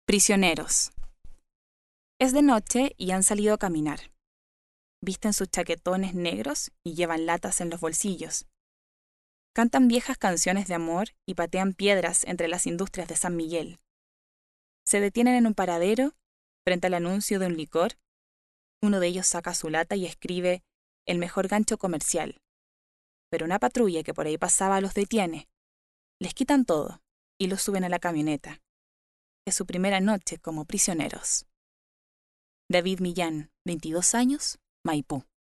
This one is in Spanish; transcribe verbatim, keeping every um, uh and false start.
Prisioneros. Es de noche y han salido a caminar. Visten sus chaquetones negros y llevan latas en los bolsillos. Cantan viejas canciones de amor y patean piedras entre las industrias de San Miguel. Se detienen en un paradero, frente al anuncio de un licor. Uno de ellos saca su lata y escribe «El mejor gancho comercial». Pero una patrulla que por ahí pasaba los detiene. Les quitan todo y los suben a la camioneta. Es su primera noche como prisioneros. David Millán, veintidós años, Maipú.